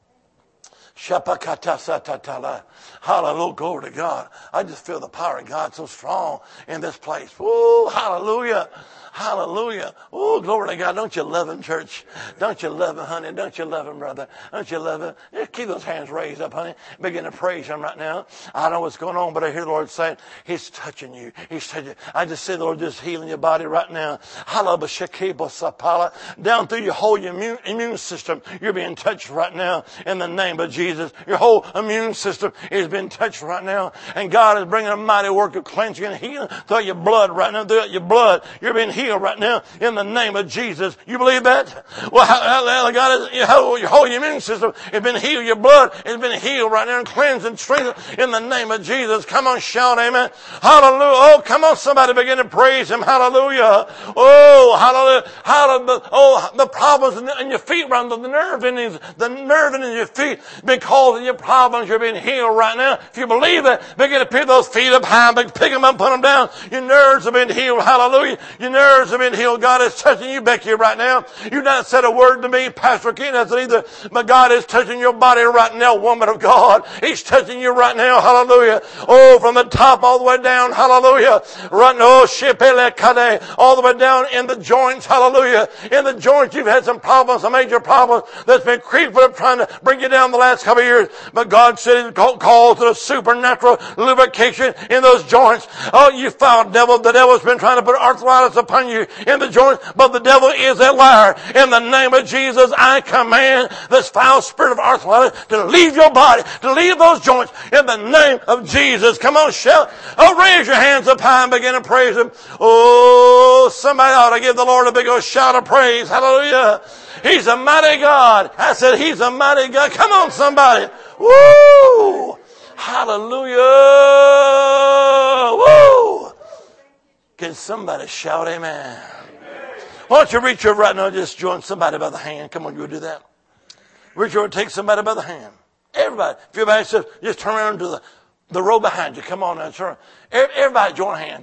Speaker 1: Hallelujah, glory to God. I just feel the power of God so strong in this place. Oh, hallelujah. Hallelujah. Oh, glory to God. Don't you love Him, church? Don't you love Him, honey? Don't you love Him, brother? Don't you love Him? Just keep those hands raised up, honey. Begin to praise Him right now. I don't know what's going on, but I hear the Lord saying, He's touching you. He's touching you. I just see the Lord just healing your body right now. Down through your whole immune system, you're being touched right now in the name of Jesus. Your whole immune system is being touched right now. And God is bringing a mighty work of cleansing and healing throughout your blood right now. Throughout your blood, you're being healed right now in the name of Jesus. You believe that? Well, God, your whole immune system has been healed. Your blood has been healed right now and cleansed and strengthened in the name of Jesus. Come on, shout amen. Hallelujah. Oh, come on, somebody begin to praise Him. Hallelujah. Oh, hallelujah. Hallelujah. Oh, the problems in your feet, around the nerve endings in your feet, because of your problems, you're being healed right now. If you believe that, begin to pick those feet up high, pick them up, put them down. Your nerves have been healed. Hallelujah. Your nerves have been healed. God is touching you, Becky, right now. You've not said a word to me, Pastor King hasn't either, but God is touching your body right now, woman of God. He's touching you right now. Hallelujah. Oh, from the top all the way down. Hallelujah. Right now, all the way down in the joints. Hallelujah. In the joints, you've had some problems, some major problems that's been creeping up trying to bring you down the last couple of years. But God said it calls to a supernatural lubrication in those joints. Oh, you foul devil. The devil's been trying to put arthritis upon upon you in the joints, but the devil is a liar. In the name of Jesus, I command this foul spirit of arthritis to leave your body, to leave those joints in the name of Jesus. Come on, shout. Oh, raise your hands up high and begin to praise Him. Oh, somebody ought to give the Lord a big old shout of praise. Hallelujah. He's a mighty God. I said He's a mighty God. Come on, somebody. Woo! Hallelujah. Woo! Can somebody shout amen? Why don't you reach over right now and just join somebody by the hand? Come on, you will do that. Reach over and take somebody by the hand. Everybody. If everybody says, just turn around to the row behind you. Come on now. Turn. Everybody join hands.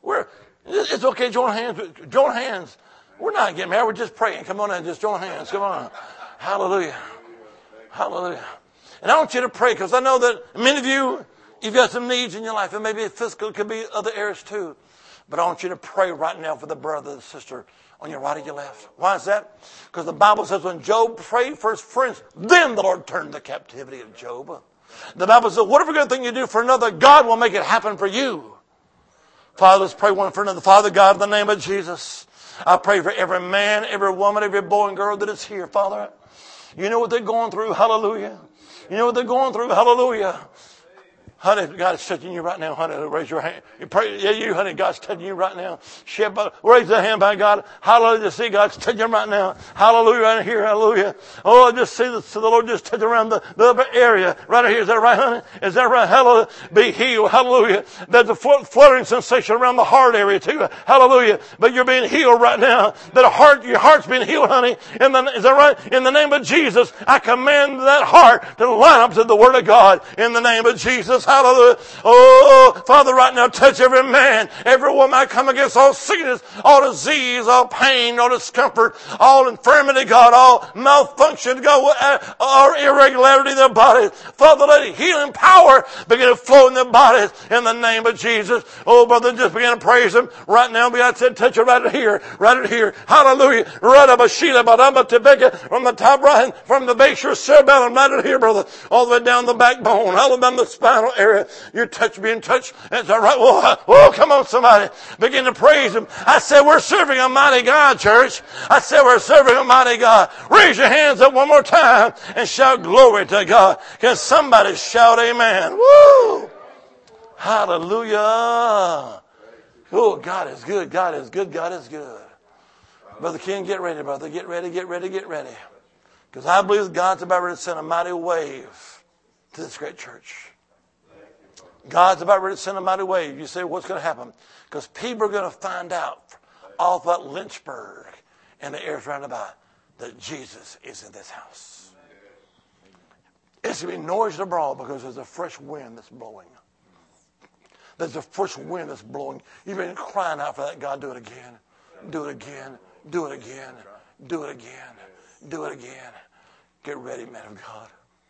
Speaker 1: It's okay, join hands. Join hands. We're not getting married. We're just praying. Come on now, just join hands. Come on. Hallelujah. Hallelujah. And I want you to pray because I know that many of you, you've got some needs in your life. And maybe physical, it could be other areas too. But I want you to pray right now for the brother and sister on your right or your left. Why is that? Because the Bible says when Job prayed for his friends, then the Lord turned the captivity of Job. The Bible says, whatever good thing you do for another, God will make it happen for you. Father, let's pray one for another. Father God, in the name of Jesus, I pray for every man, every woman, every boy and girl that is here, Father. You know what they're going through. Hallelujah. You know what they're going through. Hallelujah. Honey, God is touching you right now. Honey, raise your hand. You pray, yeah, you, honey, God's touching you right now. Raise that hand by God. Hallelujah. See, God's touching you right now. Hallelujah. Right here. Hallelujah. Oh, I just see the Lord just touching around the upper area. Right here. Is that right, honey? Is that right? Hallelujah. Be healed. Hallelujah. There's a fluttering sensation around the heart area too. Hallelujah. But you're being healed right now. Your heart's being healed, honey. Is that right? In the name of Jesus, I command that heart to line up to the Word of God. In the name of Jesus. Hallelujah. Oh, Father, right now, touch every man, every woman. I come against all sickness, all disease, all pain, all discomfort, all infirmity, God, all malfunction, God, all irregularity in their bodies. Father, let healing power begin to flow in their bodies in the name of Jesus. Oh, brother, just begin to praise Him. Right now, God said, touch it right here, right here. Hallelujah. Right up a Sheila, from the top right, from the base, your cerebellum, right here, brother, all the way down the backbone, all down the spinal area. You're being touched. That's all right. Oh, come on, somebody. Begin to praise Him. I said, we're serving a mighty God, church. I said, we're serving a mighty God. Raise your hands up one more time and shout glory to God. Can somebody shout amen? Woo! Hallelujah. Oh, God is good. God is good. God is good. Brother King, get ready, brother. Get ready, get ready, get ready. Because I believe God's about ready to send a mighty wave to this great church. God's about ready to send a mighty wave. You say, what's going to happen? Because people are going to find out all about Lynchburg and the areas round about that Jesus is in this house. It's going to be noisy abroad because there's a fresh wind that's blowing. There's a fresh wind that's blowing. You've been crying out for that. God, do it again. Do it again. Do it again. Do it again. Do it again. Get ready, man of God.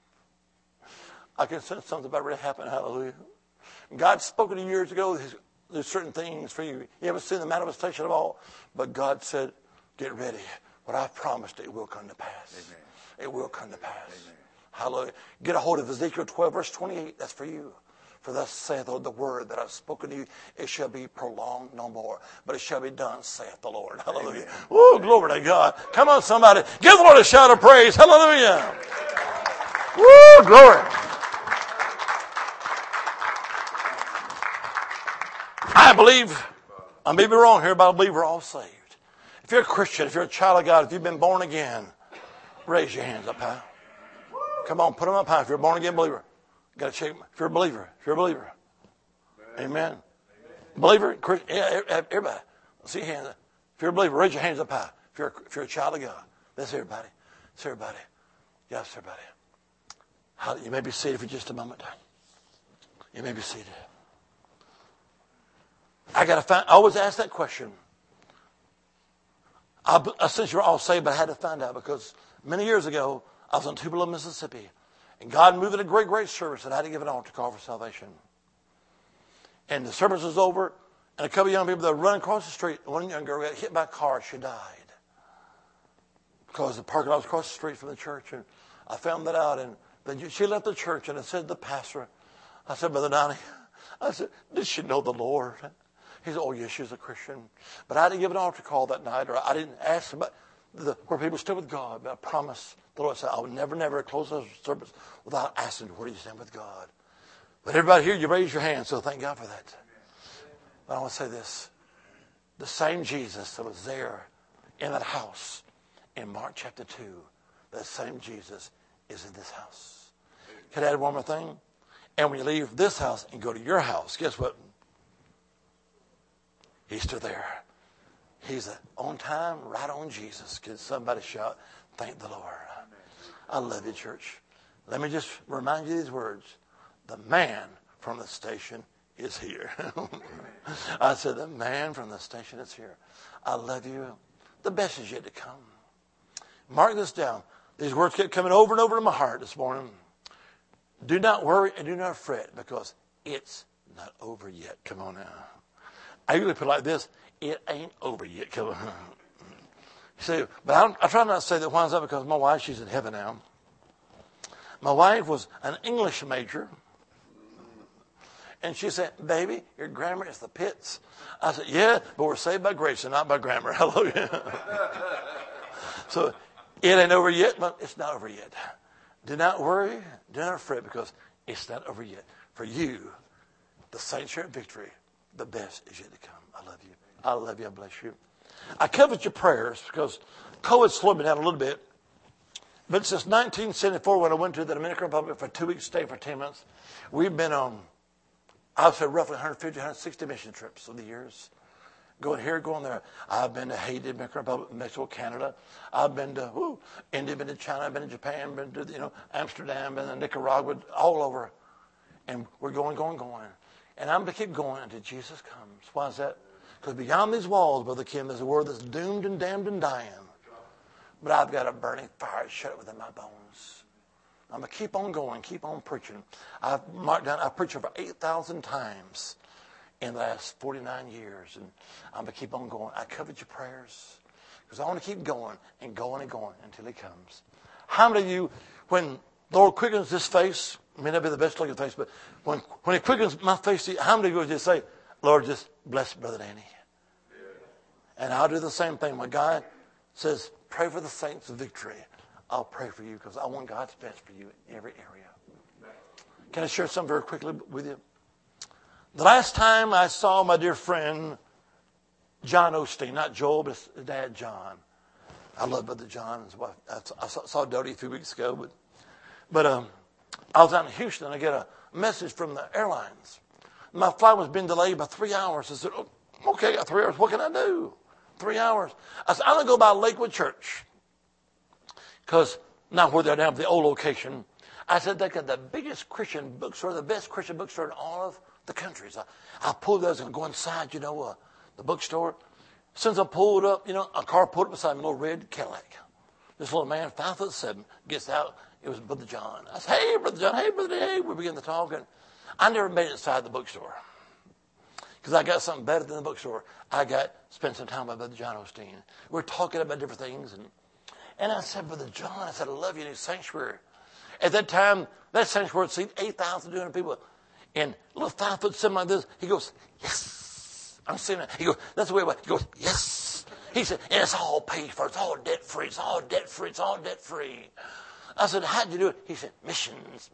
Speaker 1: I can sense something about ready to happen. Hallelujah. God spoken to you years ago. There's certain things for you. You haven't seen the manifestation of all. But God said, get ready. What I've promised, it will come to pass. Amen. It will come to pass. Amen. Hallelujah. Get a hold of Ezekiel 12, verse 28. That's for you. For thus saith the word that I've spoken to you, it shall be prolonged no more, but it shall be done, saith the Lord. Hallelujah. Oh, glory to God. Come on, somebody. Give the Lord a shout of praise. Hallelujah. Woo, glory. I believe, I may be wrong here, but I believe we're all saved. If you're a Christian, if you're a child of God, if you've been born again, raise your hands up high. Come on, put them up high if you're a born again believer. Got to check them. If you're a believer, Amen. Believer, Christian, yeah, everybody. See your hands up. If you're a believer, raise your hands up high. If you're a child of God, that's everybody. That's everybody. Yes, everybody. You may be seated for just a moment. You may be seated. I always ask that question. Since you're all saved, but I had to find out because many years ago, I was in Tupelo, Mississippi, and God moved in a great, great service, and I had to give an altar call for salvation. And the service was over, and a couple of young people that were running across the street. One young girl got hit by a car. She died because the parking lot was across the street from the church, and I found that out. And then she left the church, and I said to the pastor, I said, Brother Donnie, I said, did she know the Lord? He said, oh, yes, she's a Christian. But I didn't give an altar call that night, or I didn't ask about where people stood with God. But I promised the Lord, said, I would never close those service without asking, where do you stand with God? But everybody here, you raise your hand, so thank God for that. But I want to say this. The same Jesus that was there in that house in Mark chapter 2, that same Jesus is in this house. Can I add one more thing? And when you leave this house and go to your house, guess what? He's still there. He's on time, right on Jesus. Can somebody shout, thank the Lord. I love you, church. Let me just remind you these words. The man from the station is here. I said, the man from the station is here. I love you. The best is yet to come. Mark this down. These words kept coming over and over in my heart this morning. Do not worry and do not fret, because it's not over yet. Come on now. I usually put it like this. It ain't over yet. Come on. You see, but I try not to say that. Why is that? Because my wife, she's in heaven now. My wife was an English major. And she said, baby, your grammar is the pits. I said, yeah, but we're saved by grace and not by grammar. Hallelujah. So it ain't over yet, but it's not over yet. Do not worry, do not fret, because it's not over yet. For you, the saints here at Victory, the best is yet to come. I love you. I love you. I bless you. I covet your prayers because COVID slowed me down a little bit. But since 1974, when I went to the Dominican Republic for a 2-week stay for 10 months, we've been on, I would say, roughly 150, 160 mission trips over the years. Going here, going there. I've been to Haiti, Dominican Republic, Mexico, Canada. I've been to India, been to China, I've been to Japan, been to Amsterdam, been to Nicaragua, all over. And we're going. And I'm going to keep going until Jesus comes. Why is that? Because beyond these walls, Brother Kim, there's a world that's doomed and damned and dying. But I've got a burning fire shut up within my bones. I'm going to keep on going, keep on preaching. I've preached over 8,000 times in the last 49 years. And I'm going to keep on going. I covet your prayers because I want to keep going and going and going until he comes. How many of you, when the Lord quickens this face, it may not be the best looking face, but when he quickens my face, how many of you would just say, Lord, just bless Brother Danny? And I'll do the same thing. When God says, pray for the saints of Victory, I'll pray for you because I want God's best for you in every area. Can I share something very quickly with you? The last time I saw my dear friend, John Osteen, not Joel, but his dad, John. I love Brother John and his wife. I saw Dodie a few weeks ago, but I was out in Houston. I get a message from the airlines. My flight was being delayed by 3 hours. I said, oh, okay, I got 3 hours. What can I do? 3 hours. I said, I'm going to go by Lakewood Church. Because now where they're down at the old location, I said, they got the biggest Christian bookstore, the best Christian bookstore in all of the country. So I pulled those and go inside, the bookstore. Since I pulled up, a car pulled up beside me, a little red Cadillac. This little man, 5'7", gets out. It was Brother John. I said, hey, Brother John, hey, Brother, hey. We began to talk, and I never made it inside the bookstore because I got something better than the bookstore. I spent some time with Brother John Osteen. We're talking about different things, and I said, Brother John, I said, I love you in his sanctuary. At that time, that sanctuary seated 8,200 people, and a little 5'7" like this. He goes, yes. I'm saying that. He goes, that's the way it was. He goes, yes. He said, and it's all paid for. It's all debt free. It's all debt free. It's all debt free. I said, how'd you do it? He said, missions.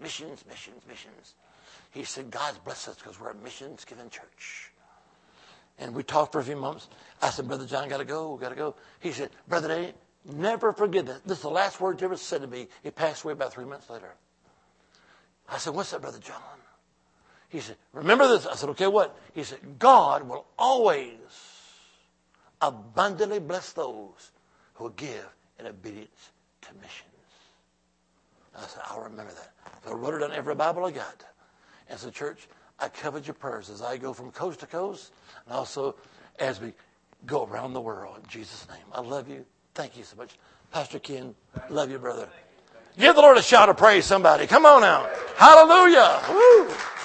Speaker 1: He said, God's blessed us because we're a missions-giving church. And we talked for a few months. I said, Brother John, got to go. He said, Brother Danny, never forget that. This is the last words he ever said to me. He passed away about 3 months later. I said, what's that, Brother John? He said, remember this. I said, okay, what? He said, God will always abundantly bless those who give in obedience to missions. I said, I'll remember that. So I wrote it on every Bible I got. And so, church, I covet your prayers as I go from coast to coast and also as we go around the world. In Jesus' name, I love you. Thank you so much. Pastor Ken, love you, brother. Give the Lord a shout of praise, somebody. Come on now. Hallelujah. Woo.